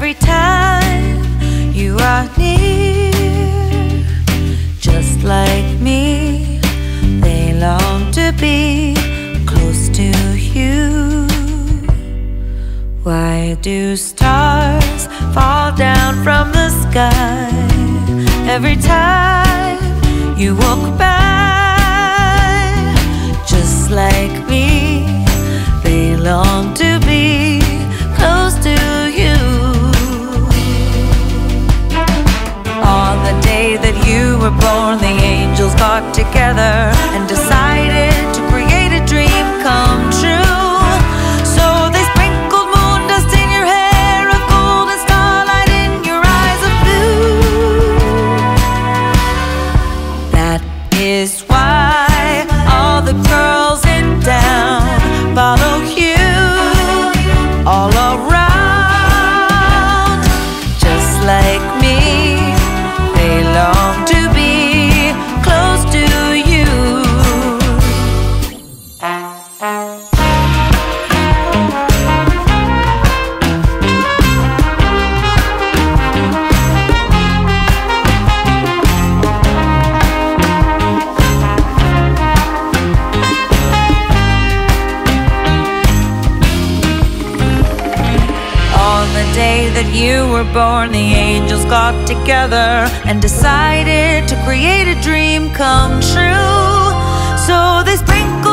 every time you are near. Just like me, they long to be close to you. Why do stars fall down from the sky every time you walk by? Just like me, they long to be close to you. On the day that you were born, the angels got together and decided to create a dream come true. So they sprinkled moon dust in your hair of gold and starlight in your eyes of blue. That is why all the girls in town follow you all around. Just like me, they long to be close to you. On the day that you were born, the angels got together and decided to create a dream come true. So they sprinkled